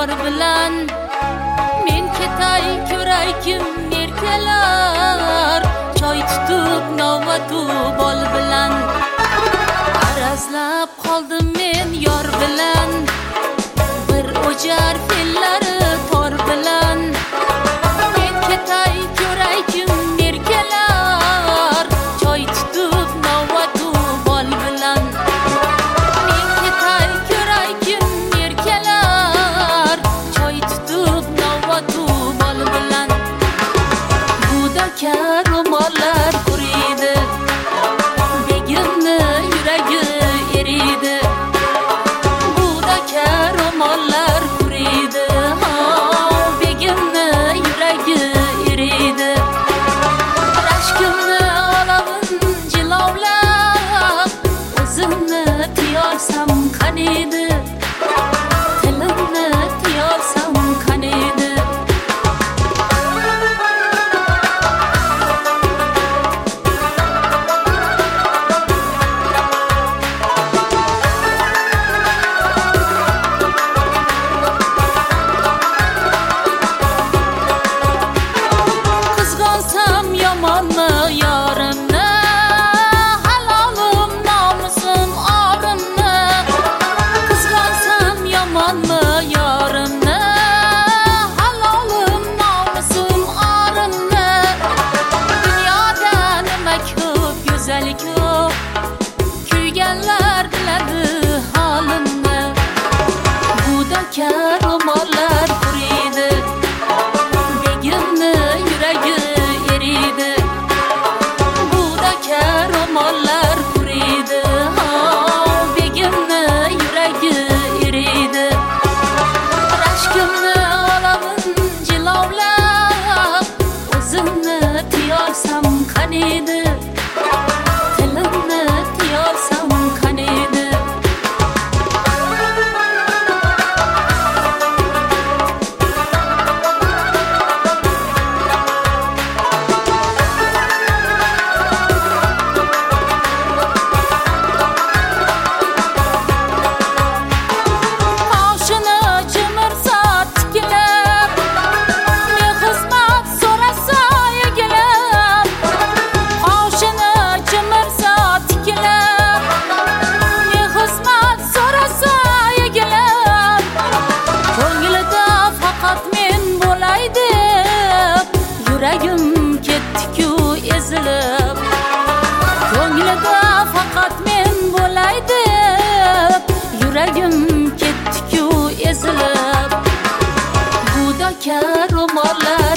yor bilan men ketay ko'ray kim erkalar choy tutib navbatu bol bilan arazlab qoldim men yor bilan bir o'jar fellari tor bilan men ketay ko'ray kim erkalar choy tutib navbatu bol bilan men ketay ko'ray kim erkalar choy tutib navbatu bol bilan budaka ro'mollar quriydi begimni yuragi eriydi budaka ro'mollar quriydi begimni yuragi eriydi rashkimni olavin jilovlab o'zimni tiyolsam qaniydi tilimni tiyolsam qaniydi qizg'onsam yomonmi yorimni halolim nomusim orimni qizg'onsam yomonmi yorimni halolim nomusim orimni dunyoda nima ko'p go'zal ko'p kuyganlar biladi holimni budaka ro'mollar quriydi begimni yuragi eriydi budaka ro'mollar quriydi begimni yuragi eriydi rashkimni olavin jilovlab o'zimni tiyolsam qaniydi tilimni tiyolsam qaniydi qoshini chimirsa tikilib men xizmat so'rasa egilib qoshini chimirsa tikilib men xizmat so'rasa egilib ko'nglida faqat men bo'lay deb yuragim ketdi-ku ezilib ko'nglida faqat men bo'lay deb yuragim ketdi-ku ezilib budaka ro'mollar